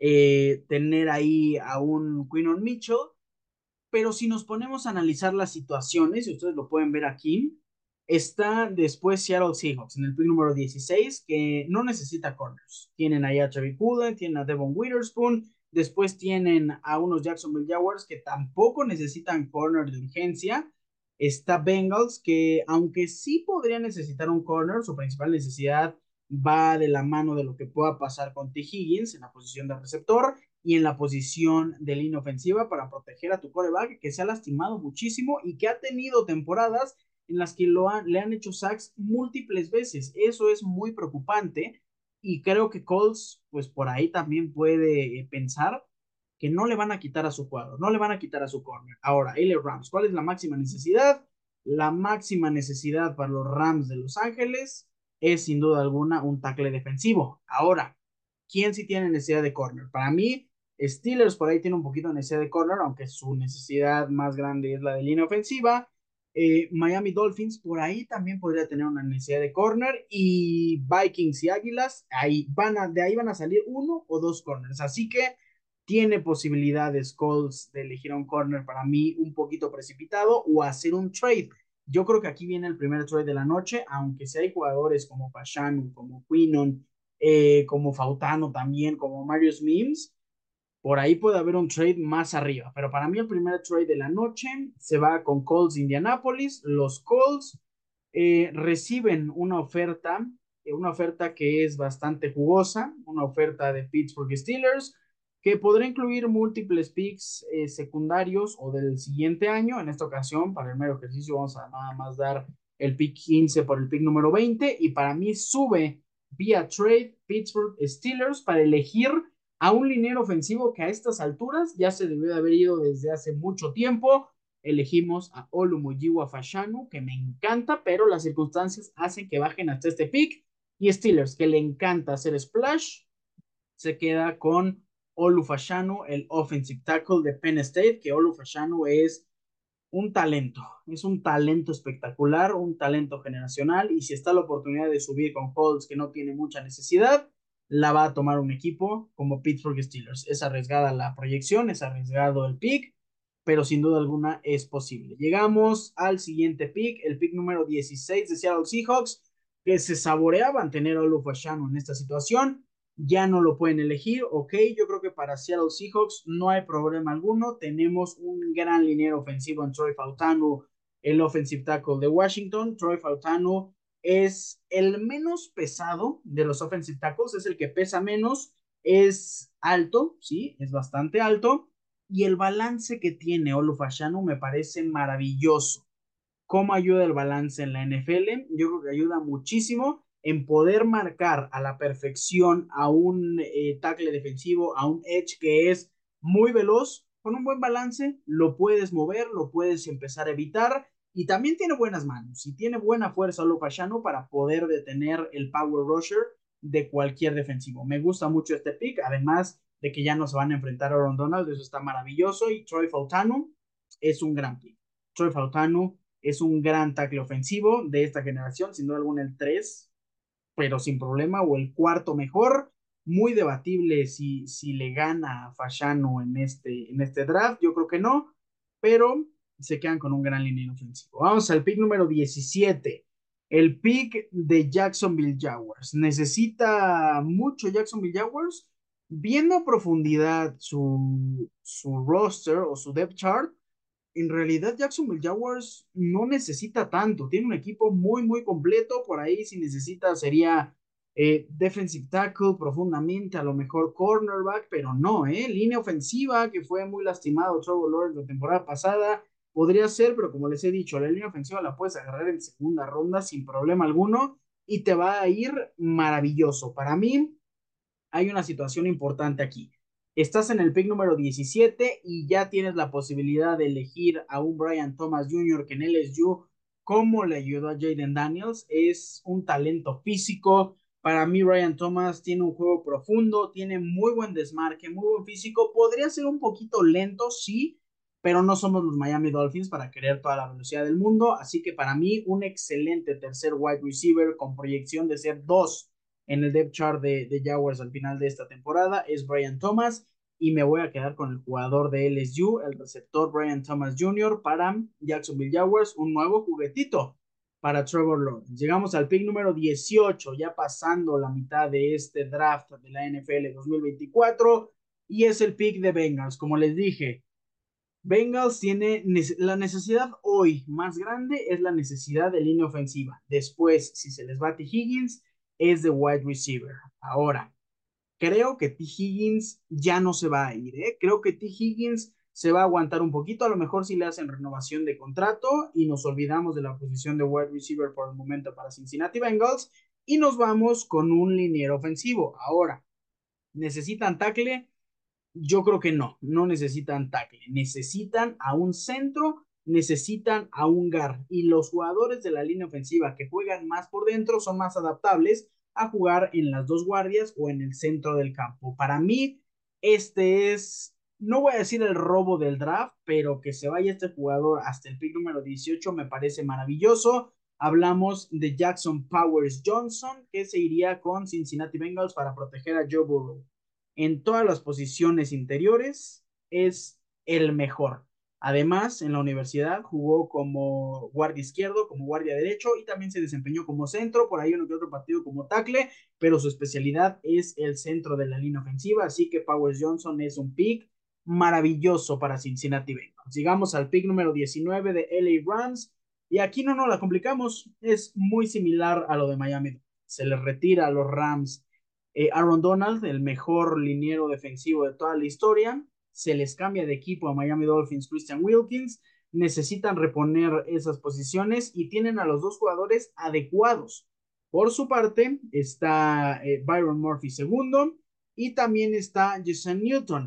eh, tener ahí a un Quinton Mitchell, pero si nos ponemos a analizar las situaciones, y ustedes lo pueden ver aquí, está después Seattle Seahawks en el pick número dieciséis, que no necesita corners. Tienen ahí a Trevor Cullen, tienen a Devon Witherspoon, después tienen a unos Jacksonville Jaguars que tampoco necesitan corner de urgencia. Está Bengals, que aunque sí podría necesitar un corner, su principal necesidad va de la mano de lo que pueda pasar con T. Higgins en la posición de receptor y en la posición de línea ofensiva para proteger a tu quarterback que se ha lastimado muchísimo y que ha tenido temporadas en las que lo han, le han hecho sacks múltiples veces. Eso es muy preocupante y creo que Colts, pues por ahí también puede eh, pensar que no le van a quitar a su jugador, no le van a quitar a su corner. Ahora, L A Rams, ¿cuál es la máxima necesidad? La máxima necesidad para los Rams de Los Ángeles es sin duda alguna un tackle defensivo. Ahora, ¿quién sí tiene necesidad de corner? Para mí, Steelers por ahí tiene un poquito de necesidad de corner, aunque su necesidad más grande es la de línea ofensiva. Eh, Miami Dolphins por ahí también podría tener una necesidad de corner y Vikings y Águilas, ahí van a, de ahí van a salir uno o dos corners. Así que tiene posibilidades Colts de elegir a un corner para mí un poquito precipitado o hacer un trade. Yo creo que aquí viene el primer trade de la noche, aunque si hay jugadores como Fashanu, como Quinon, eh, como Fautano también, como Marius Mims, por ahí puede haber un trade más arriba, pero para mí el primer trade de la noche se va con Colts de Indianapolis. Los Colts eh, reciben una oferta, eh, una oferta que es bastante jugosa, una oferta de Pittsburgh Steelers, que podrá incluir múltiples picks eh, secundarios o del siguiente año. En esta ocasión, para el mero ejercicio, vamos a nada más dar el pick quince por el pick número veinte, y para mí sube vía trade Pittsburgh Steelers para elegir a un liniero ofensivo que a estas alturas ya se debió de haber ido desde hace mucho tiempo. Elegimos a Olumoyiwa Fashanu, que me encanta, pero las circunstancias hacen que bajen hasta este pick. Y Steelers, que le encanta hacer splash, se queda con Olu Fashanu, el offensive tackle de Penn State, que Olu Fashanu es un talento, es un talento espectacular, un talento generacional, y si está la oportunidad de subir con Colts que no tiene mucha necesidad, la va a tomar un equipo como Pittsburgh Steelers. Es arriesgada la proyección, es arriesgado el pick, pero sin duda alguna es posible. Llegamos al siguiente pick, el pick número dieciséis de Seattle Seahawks, que se saboreaban tener a Olu Fashanu en esta situación, ya no lo pueden elegir. Ok, yo creo que para Seattle Seahawks no hay problema alguno. Tenemos un gran liniero ofensivo en Troy Fautanu, el offensive tackle de Washington. Troy Fautanu es el menos pesado de los offensive tackles, es el que pesa menos, es alto, sí, es bastante alto, y el balance que tiene Olufashanu me parece maravilloso. ¿Cómo ayuda el balance en la N F L? Yo creo que ayuda muchísimo en poder marcar a la perfección a un eh, tackle defensivo, a un edge que es muy veloz. Con un buen balance lo puedes mover, lo puedes empezar a evitar, y también tiene buenas manos y tiene buena fuerza Lopashano para poder detener el power rusher de cualquier defensivo. Me gusta mucho este pick, además de que ya no se van a enfrentar a Aaron Donald, eso está maravilloso, y Troy Fautanu es un gran pick. Troy Fautanu es un gran tackle ofensivo de esta generación, sin duda alguna el tres, pero sin problema, o el cuarto mejor. Muy debatible si, si le gana a Fashanu en este, en este draft, yo creo que no, pero se quedan con un gran línea ofensivo. Vamos al pick número diecisiete, el pick de Jacksonville Jaguars. Necesita mucho Jacksonville Jaguars. Viendo a profundidad su, su roster o su depth chart, en realidad Jacksonville Jaguars no necesita tanto, tiene un equipo muy, muy completo. Por ahí si necesita sería eh, defensive tackle profundamente, a lo mejor cornerback, pero no, ¿eh? Línea ofensiva, que fue muy lastimado Trevor Lawrence la temporada pasada, podría ser, pero como les he dicho, la línea ofensiva la puedes agarrar en segunda ronda sin problema alguno y te va a ir maravilloso. Para mí, hay una situación importante aquí. Estás en el pick número diecisiete y ya tienes la posibilidad de elegir a un Brian Thomas junior que en L S U, como le ayudó a Jaden Daniels, es un talento físico. Para mí, Brian Thomas tiene un juego profundo, tiene muy buen desmarque, muy buen físico. Podría ser un poquito lento, sí, pero no somos los Miami Dolphins para querer toda la velocidad del mundo. Así que para mí, un excelente tercer wide receiver con proyección de ser dos en el depth chart de, de Jaguars al final de esta temporada es Brian Thomas, y me voy a quedar con el jugador de L S U, el receptor Brian Thomas junior para Jacksonville Jaguars, un nuevo juguetito para Trevor Lawrence. Llegamos al pick número dieciocho, ya pasando la mitad de este draft de la N F L dos mil veinticuatro, y es el pick de Bengals. Como les dije, Bengals tiene la necesidad hoy más grande, es la necesidad de línea ofensiva. Después, si se les va a T. Higgins, es de wide receiver. Ahora, creo que T. Higgins ya no se va a ir, ¿eh? Creo que T. Higgins se va a aguantar un poquito, a lo mejor si le hacen renovación de contrato y nos olvidamos de la posición de wide receiver por el momento para Cincinnati Bengals y nos vamos con un liniero ofensivo. Ahora, ¿necesitan tackle? Yo creo que no, no necesitan tackle, necesitan a un centro, necesitan a un guard y los jugadores de la línea ofensiva que juegan más por dentro son más adaptables a jugar en las dos guardias o en el centro del campo. Para mí, este es, no voy a decir el robo del draft, pero que se vaya este jugador hasta el pick número dieciocho me parece maravilloso. Hablamos de Jackson Powers Johnson, que se iría con Cincinnati Bengals para proteger a Joe Burrow en todas las posiciones interiores, es el mejor. Además, en la universidad jugó como guardia izquierdo, como guardia derecho y también se desempeñó como centro, por ahí uno que otro partido como tackle, pero su especialidad es el centro de la línea ofensiva, así que Powers Johnson es un pick maravilloso para Cincinnati Bengals. Llegamos al pick número diecinueve de L A Rams y aquí no nos la complicamos, es muy similar a lo de Miami. Se les retira a los Rams eh, Aaron Donald, el mejor liniero defensivo de toda la historia, se les cambia de equipo a Miami Dolphins Christian Wilkins, necesitan reponer esas posiciones y tienen a los dos jugadores adecuados. Por su parte está eh, Byron Murphy segundo y también está Jason Newton,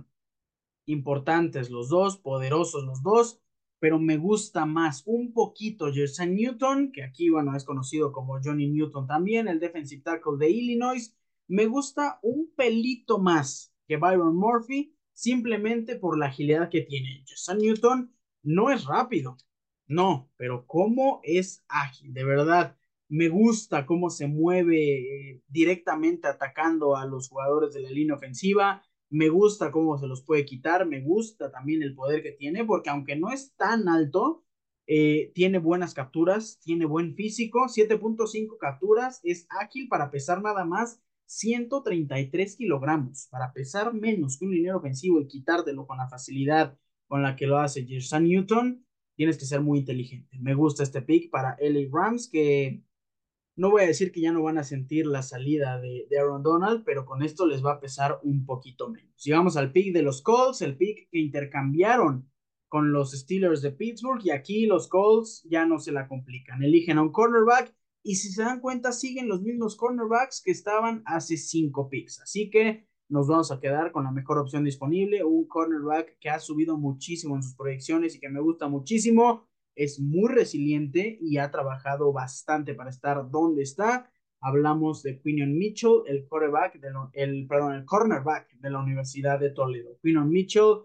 importantes los dos, poderosos los dos, pero me gusta más un poquito Jason Newton, que aquí, bueno, es conocido como Johnny Newton también, el defensive tackle de Illinois. Me gusta un pelito más que Byron Murphy, simplemente por la agilidad que tiene. Jason Newton no es rápido, no, pero cómo es ágil, de verdad. Me gusta cómo se mueve eh, directamente atacando a los jugadores de la línea ofensiva, me gusta cómo se los puede quitar, me gusta también el poder que tiene, porque aunque no es tan alto, eh, tiene buenas capturas, tiene buen físico, siete punto cinco capturas, es ágil para pesar nada más ciento treinta y tres kilogramos, para pesar menos que un liniero ofensivo y quitártelo con la facilidad con la que lo hace Jason Newton, tienes que ser muy inteligente. Me gusta este pick para L A Rams, que no voy a decir que ya no van a sentir la salida de, de, Aaron Donald, pero con esto les va a pesar un poquito menos. Llegamos al pick de los Colts, el pick que intercambiaron con los Steelers de Pittsburgh, y aquí los Colts ya no se la complican. Eligen a un cornerback, y si se dan cuenta, siguen los mismos cornerbacks que estaban hace cinco picks. Así que nos vamos a quedar con la mejor opción disponible, un cornerback que ha subido muchísimo en sus proyecciones y que me gusta muchísimo, es muy resiliente y ha trabajado bastante para estar donde está. Hablamos de Quinyon Mitchell, el quarterback, de lo, el, perdón, el cornerback de la Universidad de Toledo. Quinyon Mitchell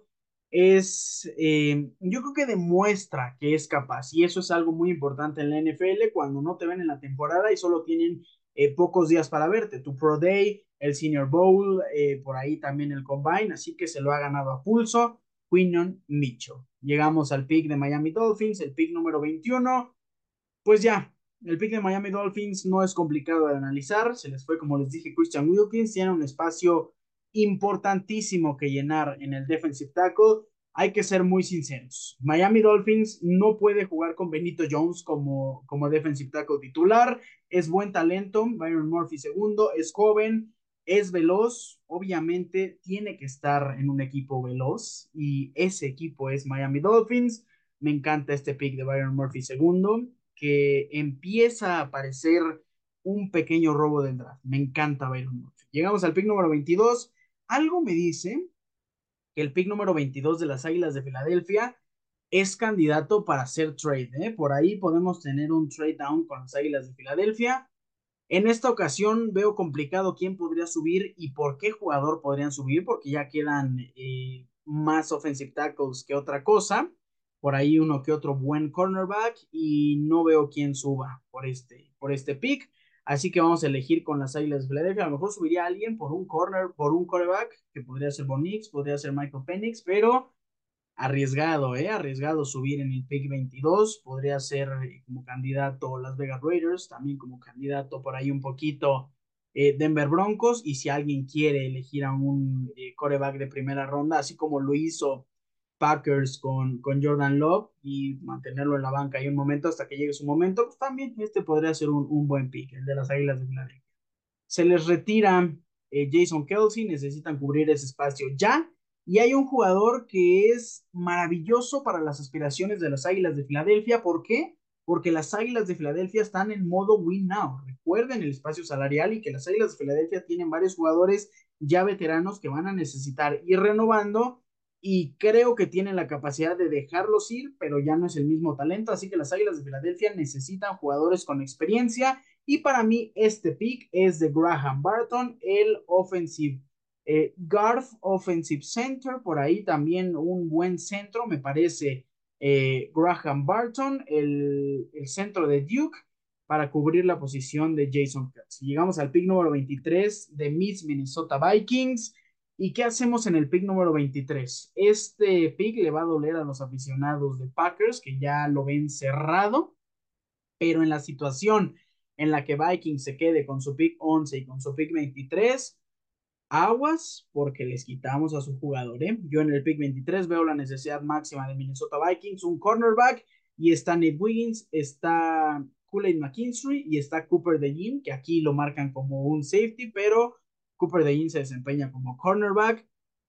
es, eh, yo creo que demuestra que es capaz, y eso es algo muy importante en la N F L cuando no te ven en la temporada y solo tienen eh, pocos días para verte. Tu Pro Day, el Senior Bowl, eh, por ahí también el Combine, así que se lo ha ganado a pulso. Quinyon Mitchell. Llegamos al pick de Miami Dolphins, el pick número veintiuno. Pues ya, el pick de Miami Dolphins no es complicado de analizar. Se les fue, como les dije, Christian Wilkins. Tiene un espacio importantísimo que llenar en el defensive tackle. Hay que ser muy sinceros. Miami Dolphins no puede jugar con Benito Jones como, como defensive tackle titular. Es buen talento. Byron Murphy segundo. Es joven, es veloz, obviamente tiene que estar en un equipo veloz y ese equipo es Miami Dolphins. Me encanta este pick de Byron Murphy segundo, que empieza a parecer un pequeño robo del draft. Me encanta Byron Murphy. Llegamos al pick número veintidós. Algo me dice que el pick número veintidós de las Águilas de Filadelfia es candidato para hacer trade, ¿eh? Por ahí podemos tener un trade down con las Águilas de Filadelfia. En esta ocasión veo complicado quién podría subir y por qué jugador podrían subir, porque ya quedan eh, más offensive tackles que otra cosa. Por ahí uno que otro buen cornerback y no veo quién suba por este, por este pick. Así que vamos a elegir con las Águilas de Philadelphia. A lo mejor subiría a alguien por un corner, por un cornerback, que podría ser Bo Nix, podría ser Michael Penix, pero arriesgado, ¿eh? Arriesgado subir en el pick veintidós. Podría ser eh, como candidato Las Vegas Raiders, también como candidato por ahí un poquito eh, Denver Broncos. Y si alguien quiere elegir a un eh, coreback de primera ronda, así como lo hizo Packers con, con Jordan Love y mantenerlo en la banca ahí un momento hasta que llegue su momento, pues también este podría ser un, un buen pick, el de las Águilas de Filadelfia. Se les retira eh, Jason Kelsey, necesitan cubrir ese espacio ya Y hay un jugador que es maravilloso para las aspiraciones de las Águilas de Filadelfia. ¿Por qué? Porque las Águilas de Filadelfia están en modo win now. Recuerden el espacio salarial y que las Águilas de Filadelfia tienen varios jugadores ya veteranos que van a necesitar ir renovando y creo que tienen la capacidad de dejarlos ir, pero ya no es el mismo talento, así que las Águilas de Filadelfia necesitan jugadores con experiencia y para mí este pick es de Graham Barton, el offensive eh, guard, offensive center, por ahí también un buen centro, me parece eh, Graham Barton, el, el centro de Duke, para cubrir la posición de Jason Kurtz. Llegamos al pick número veintitrés de mis Minnesota Vikings. ¿Y qué hacemos en el pick número veintitrés? Este pick le va a doler a los aficionados de Packers, que ya lo ven cerrado, pero en la situación en la que Vikings se quede con su pick once y con su pick veintitrés, aguas porque les quitamos a su jugador, ¿eh? Yo en el pick veintitrés veo la necesidad máxima de Minnesota Vikings, un cornerback, y está Nate Wiggins, está Kool-Aid McKinstry y está Cooper DeJean, que aquí lo marcan como un safety, pero Cooper DeJean se desempeña como cornerback.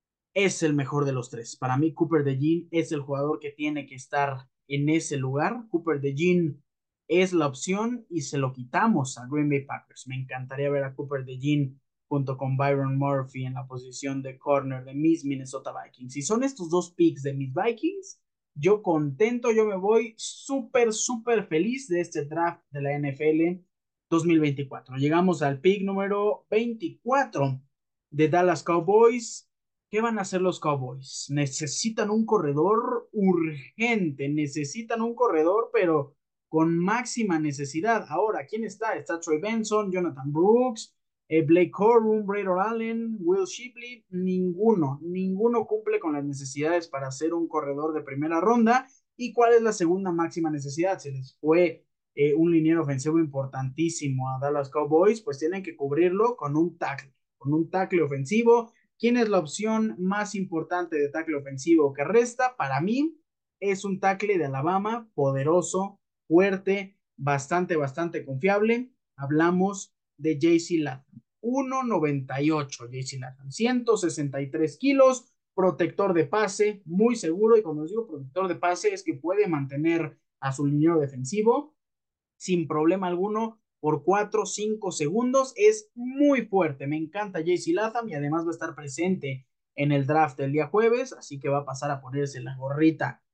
Es el mejor de los tres. Para mí, Cooper DeJean es el jugador que tiene que estar en ese lugar. Cooper DeJean es la opción y se lo quitamos a Green Bay Packers. Me encantaría ver a Cooper DeJean junto con Byron Murphy en la posición de corner de mis Minnesota Vikings. Si son estos dos picks de mis Vikings, yo contento, yo me voy súper, súper feliz de este draft de la N F L dos mil veinticuatro. Llegamos al pick número veinticuatro de Dallas Cowboys. ¿Qué van a hacer los Cowboys? Necesitan un corredor urgente, necesitan un corredor, pero con máxima necesidad. Ahora, ¿quién está? Está Troy Benson, Jonathan Brooks, eh, Blake Corum, Braydon Allen, Will Shipley. Ninguno, ninguno cumple con las necesidades para ser un corredor de primera ronda. ¿Y cuál es la segunda máxima necesidad? Se les fue eh, un liniero ofensivo importantísimo a Dallas Cowboys, pues tienen que cubrirlo con un tackle, con un tackle ofensivo. ¿Quién es la opción más importante de tackle ofensivo que resta? Para mí es un tackle de Alabama, poderoso, fuerte, bastante, bastante confiable. Hablamos de J C Latham. uno noventa y ocho J C Latham, ciento sesenta y tres kilos, protector de pase, muy seguro. Y cuando digo protector de pase es que puede mantener a su liniero defensivo sin problema alguno por cuatro o cinco segundos. Es muy fuerte. Me encanta J C Latham y además va a estar presente en el draft el día jueves, así que va a pasar a ponerse la gorrita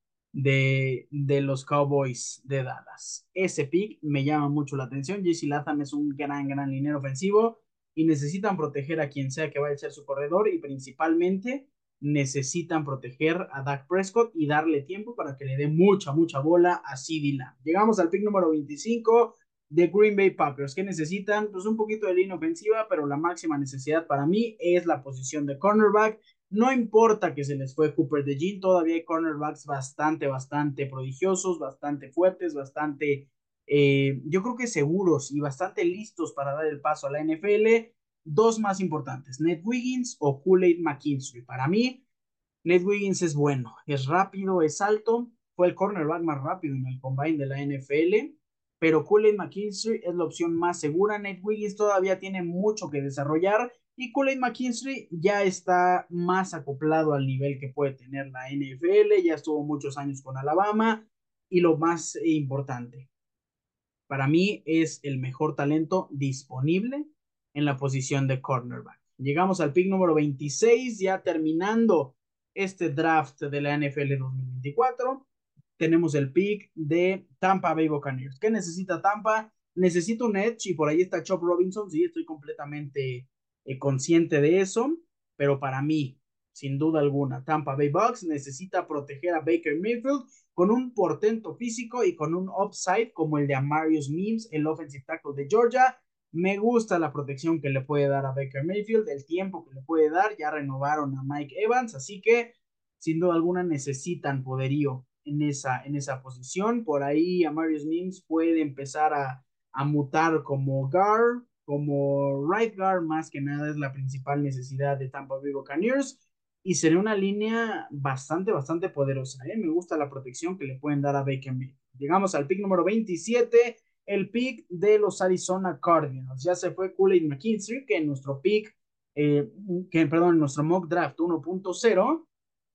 de, de los Cowboys de Dallas. Ese pick me llama mucho la atención. J C Latham es un gran, gran liniero ofensivo y necesitan proteger a quien sea que vaya a ser su corredor y principalmente necesitan proteger a Dak Prescott y darle tiempo para que le dé mucha, mucha bola a CeeDee Lamb. Llegamos al pick número veinticinco de Green Bay Packers. ¿Qué necesitan? Pues un poquito de línea ofensiva, pero la máxima necesidad para mí es la posición de cornerback. No importa que se les fue Cooper DeJean, todavía hay cornerbacks bastante, bastante prodigiosos, bastante fuertes, bastante, eh, yo creo que seguros y bastante listos para dar el paso a la N F L. Dos más importantes, Nate Wiggins o Kool-Aid McKinstry. Para mí, Nate Wiggins es bueno, es rápido, es alto, fue el cornerback más rápido en el combine de la N F L, pero Kool-Aid McKinstry es la opción más segura. Nate Wiggins todavía tiene mucho que desarrollar y Kool-Aid McKinstry ya está más acoplado al nivel que puede tener la N F L, ya estuvo muchos años con Alabama y lo más importante, para mí es el mejor talento disponible en la posición de cornerback. Llegamos al pick número veintiséis, ya terminando este draft de la N F L dos mil veinticuatro. Tenemos el pick de Tampa Bay Buccaneers. ¿Qué necesita Tampa? Necesita un edge y por ahí está Chop Robinson. Sí, estoy completamente eh, consciente de eso, pero para mí, sin duda alguna, Tampa Bay Bucks necesita proteger a Baker Mayfield con un portento físico y con un upside como el de Amarius Mims, el offensive tackle de Georgia. Me gusta la protección que le puede dar a Baker Mayfield, el tiempo que le puede dar. Ya renovaron a Mike Evans, así que sin duda alguna necesitan poderío en esa, en esa posición. Por ahí Amarius Mims puede empezar a, a mutar como guard, como right guard, más que nada es la principal necesidad de Tampa Bay Buccaneers y sería una línea bastante, bastante poderosa. ¿eh? Me gusta la protección que le pueden dar a Baker Mayfield. Llegamos al pick número veintisiete, el pick de los Arizona Cardinals. Ya se fue Kool-Aid McKinstry, que en nuestro pick, eh, que perdón, en nuestro mock draft uno punto cero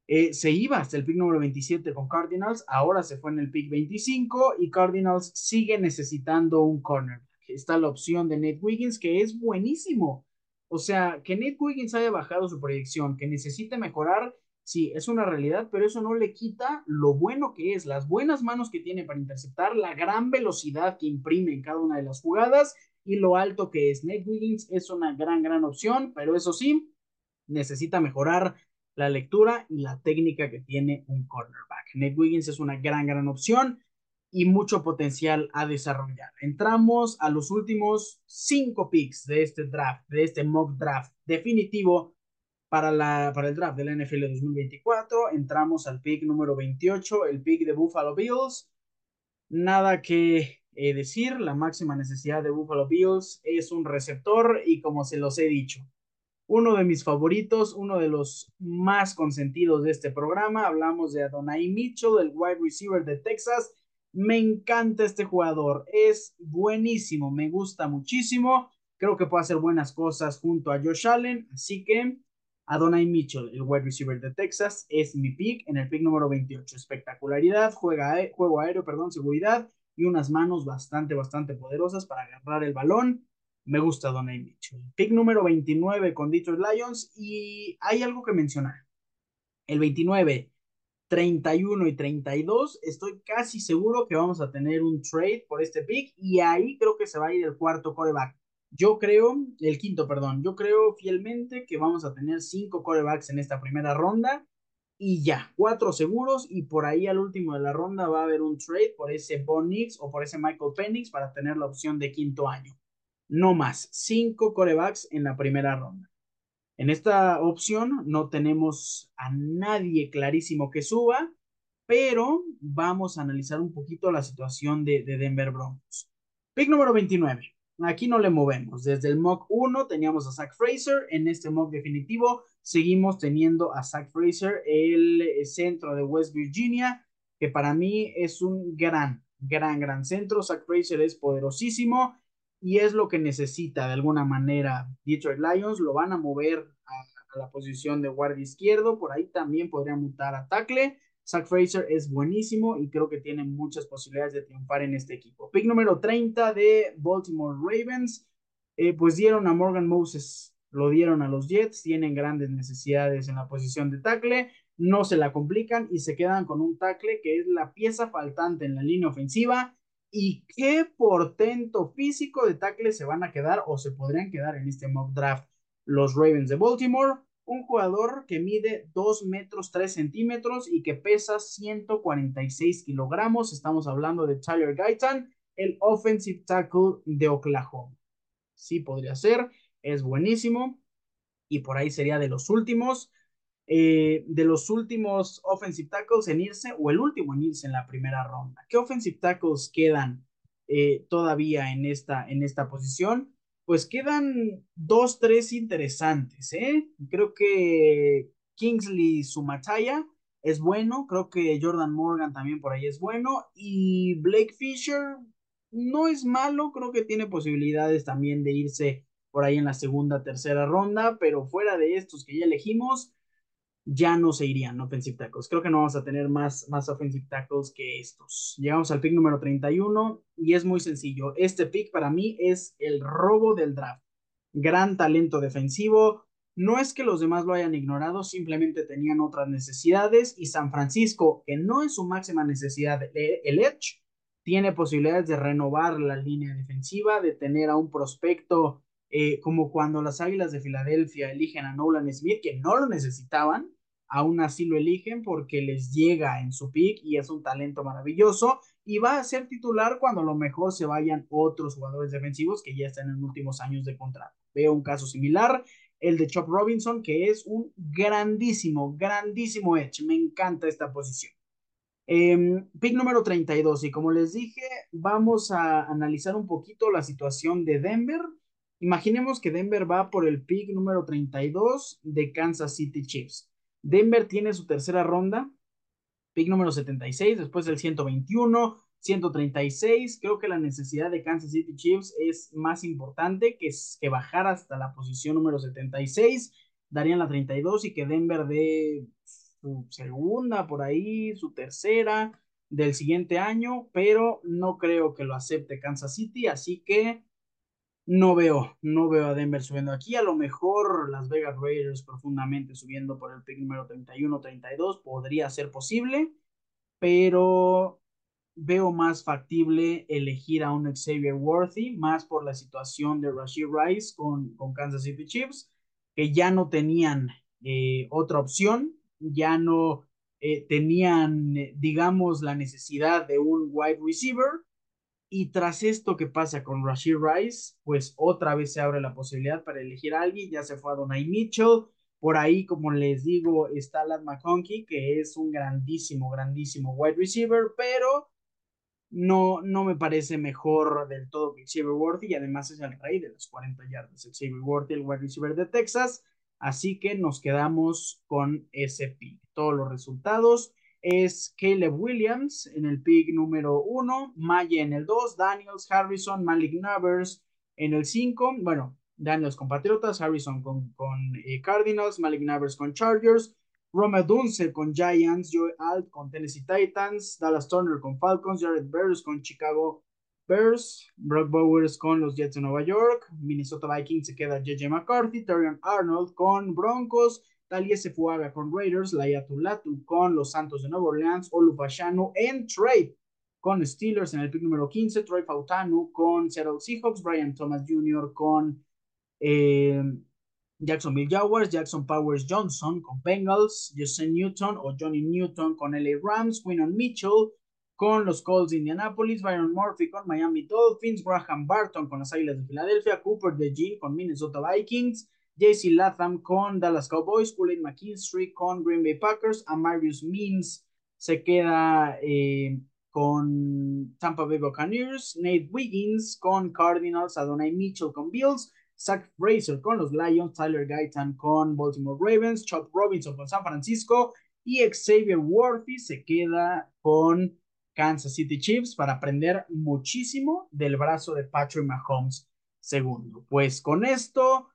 Eh, se iba hasta el pick número veintisiete con Cardinals, ahora se fue en el pick veinticinco y Cardinals sigue necesitando un corner. Está la opción de Nate Wiggins, que es buenísimo. O sea, que Nate Wiggins haya bajado su proyección, que necesite mejorar, sí, es una realidad, pero eso no le quita lo bueno que es, las buenas manos que tiene para interceptar, la gran velocidad que imprime en cada una de las jugadas y lo alto que es. Nate Wiggins es una gran, gran opción, pero eso sí, necesita mejorar la lectura y la técnica que tiene un cornerback. Nate Wiggins es una gran, gran opción y mucho potencial a desarrollar. Entramos a los últimos cinco picks de este draft, de este mock draft definitivo para, la, para el draft de la N F L dos mil veinticuatro. Entramos al pick número veintiocho, el pick de Buffalo Bills. Nada que eh, decir, la máxima necesidad de Buffalo Bills es un receptor y como se los he dicho, uno de mis favoritos, uno de los más consentidos de este programa. Hablamos de Adonai Mitchell, el wide receiver de Texas. Me encanta este jugador, es buenísimo, me gusta muchísimo. Creo que puede hacer buenas cosas junto a Josh Allen, así que Adonai Mitchell, el wide receiver de Texas, es mi pick en el pick número veintiocho. Espectacularidad, juega, juego aéreo, perdón, seguridad y unas manos bastante, bastante poderosas para agarrar el balón. Me gusta Donay Mitchell. Pick número veintinueve con Detroit Lions y hay algo que mencionar. El veintinueve, treinta y uno y treinta y dos, estoy casi seguro que vamos a tener un trade por este pick y ahí creo que se va a ir el cuarto coreback. Yo creo, el quinto, perdón, yo creo fielmente que vamos a tener cinco corebacks en esta primera ronda y ya, cuatro seguros y por ahí al último de la ronda va a haber un trade por ese Bo Nix o por ese Michael Penix para tener la opción de quinto año. No más, cinco corebacks en la primera ronda. En esta opción no tenemos a nadie clarísimo que suba, pero vamos a analizar un poquito la situación de, de Denver Broncos. Pick número veintinueve. Aquí no le movemos. Desde el mock uno teníamos a Zach Fraser. En este mock definitivo seguimos teniendo a Zach Fraser, el centro de West Virginia, que para mí es un gran, gran, gran centro. Zach Fraser es poderosísimo y es lo que necesita de alguna manera Detroit Lions. Lo van a mover a, a la posición de guardia izquierdo. Por ahí también podría mutar a tackle. Zach Fraser es buenísimo y creo que tiene muchas posibilidades de triunfar en este equipo. Pick número treinta de Baltimore Ravens. Eh, pues dieron a Morgan Moses, lo dieron a los Jets, tienen grandes necesidades en la posición de tackle, no se la complican y se quedan con un tackle que es la pieza faltante en la línea ofensiva. Y qué portento físico de tackle se van a quedar o se podrían quedar en este mock draft los Ravens de Baltimore. Un jugador que mide dos metros tres centímetros y que pesa ciento cuarenta y seis kilogramos. Estamos hablando de Tyler Gaitan, el offensive tackle de Oklahoma. Sí, podría ser, es buenísimo y por ahí sería de los últimos, eh, de los últimos offensive tackles en irse o el último en irse en la primera ronda. ¿Qué offensive tackles quedan eh, todavía en esta, en esta posición? Pues quedan dos, tres interesantes, ¿eh? Creo que Kingsley Sumataya es bueno, creo que Jordan Morgan también por ahí es bueno y Blake Fisher no es malo, creo que tiene posibilidades también de irse por ahí en la segunda, tercera ronda, pero fuera de estos que ya elegimos, ya no se irían offensive tackles. Creo que no vamos a tener más, más offensive tackles que estos. Llegamos al pick número treinta y uno y es muy sencillo. Este pick para mí es el robo del draft. Gran talento defensivo. No es que los demás lo hayan ignorado, simplemente tenían otras necesidades y San Francisco, que no es su máxima necesidad, el Edge, tiene posibilidades de renovar la línea defensiva, de tener a un prospecto eh, como cuando las Águilas de Filadelfia eligen a Nolan Smith, que no lo necesitaban, aún así lo eligen porque les llega en su pick y es un talento maravilloso y va a ser titular cuando a lo mejor se vayan otros jugadores defensivos que ya están en últimos años de contrato. Veo un caso similar, el de Chop Robinson, que es un grandísimo, grandísimo edge. Me encanta esta posición. Eh, pick número treinta y dos, y como les dije, vamos a analizar un poquito la situación de Denver. Imaginemos que Denver va por el pick número treinta y dos de Kansas City Chiefs. Denver tiene su tercera ronda, pick número setenta y seis, después del ciento veintiuno, ciento treinta y seis. Creo que la necesidad de Kansas City Chiefs es más importante que, que bajar hasta la posición número setenta y seis. Darían la treinta y dos y que Denver dé su segunda por ahí, su tercera del siguiente año, pero no creo que lo acepte Kansas City, así que no veo, no veo a Denver subiendo aquí. A lo mejor Las Vegas Raiders profundamente subiendo por el pick número treinta y uno, treinta y dos podría ser posible, pero veo más factible elegir a un Xavier Worthy, más por la situación de Rashee Rice con, con Kansas City Chiefs, que ya no tenían eh, otra opción, ya no eh, tenían, eh, digamos, la necesidad de un wide receiver. Y tras esto que pasa con Rashee Rice, pues otra vez se abre la posibilidad para elegir a alguien. Ya se fue a Donai Mitchell. Por ahí, como les digo, está Lad McConkey, que es un grandísimo, grandísimo wide receiver, pero no, no me parece mejor del todo que Xavier Worthy, y además es el rey de los cuarenta yardas, Xavier Worthy, el wide receiver de Texas, así que nos quedamos con ese pick. Todos los resultados es Caleb Williams en el pick número uno, Maye en el dos, Daniels, Harrison, Malik Nabers en el cinco, bueno, Daniels con Patriotas, Harrison con, con eh, Cardinals, Malik Nabers con Chargers, Rome Dunce con Giants, Joe Alt con Tennessee Titans, Dallas Turner con Falcons, Jared Bears con Chicago Bears, Brock Bowers con los Jets de Nueva York, Minnesota Vikings se queda J J McCarthy, Terrion Arnold con Broncos, Talia Sefuaga con Raiders, Laia Tulatu con los Santos de Nueva Orleans, Olu Fashanu en trade con Steelers en el pick número quince, Troy Fautanu con Seattle Seahawks, Brian Thomas junior con eh, Jacksonville Jaguars, Jackson Powers Johnson con Bengals, Justin Newton o Johnny Newton con L A Rams, Quinton Mitchell con los Colts de Indianapolis, Byron Murphy con Miami Dolphins, Graham Barton con las Águilas de Filadelfia, Cooper DeJean con Minnesota Vikings, J C Latham con Dallas Cowboys, Kool-Aid McKinstry con Green Bay Packers, Amarius Means se queda eh, con Tampa Bay Buccaneers, Nate Wiggins con Cardinals, Adonai Mitchell con Bills, Zach Fraser con los Lions, Tyler Gaitan con Baltimore Ravens, Chop Robinson con San Francisco y Xavier Worthy se queda con Kansas City Chiefs para aprender muchísimo del brazo de Patrick Mahomes segundo. Pues con esto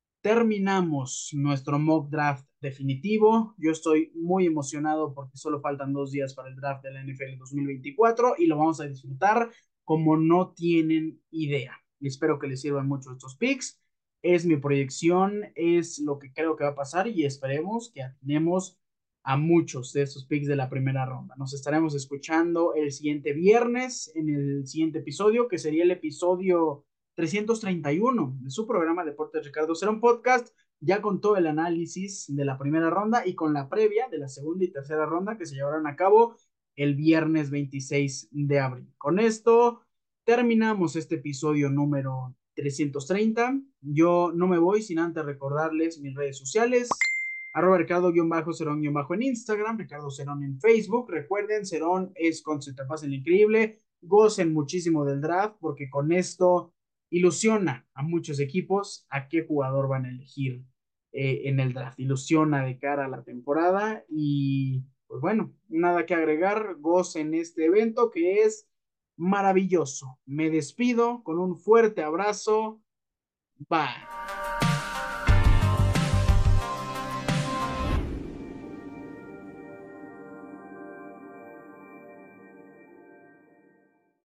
terminamos nuestro mock draft definitivo. Yo estoy muy emocionado porque solo faltan dos días para el draft de la N F L dos mil veinticuatro y lo vamos a disfrutar como no tienen idea. Y espero que les sirvan mucho estos picks. Es mi proyección, es lo que creo que va a pasar y esperemos que atinemos a muchos de estos picks de la primera ronda. Nos estaremos escuchando el siguiente viernes en el siguiente episodio, que sería el episodio trescientos treinta y uno de su programa Deportes Ricardo Será un podcast, ya con todo el análisis de la primera ronda y con la previa de la segunda y tercera ronda que se llevarán a cabo el viernes veintiséis de abril. Con esto terminamos este episodio número trescientos treinta. Yo no me voy sin antes recordarles mis redes sociales. Arroba Ricardo-Cerón- en Instagram, Ricardo Cerón en Facebook. Recuerden, Cerón es con Se Te Pasa el Increíble. Gocen muchísimo del draft porque con esto ilusiona a muchos equipos a qué jugador van a elegir eh, en el draft. Ilusiona de cara a la temporada y pues bueno, nada que agregar. Gocen este evento que es maravilloso. Me despido con un fuerte abrazo. Bye.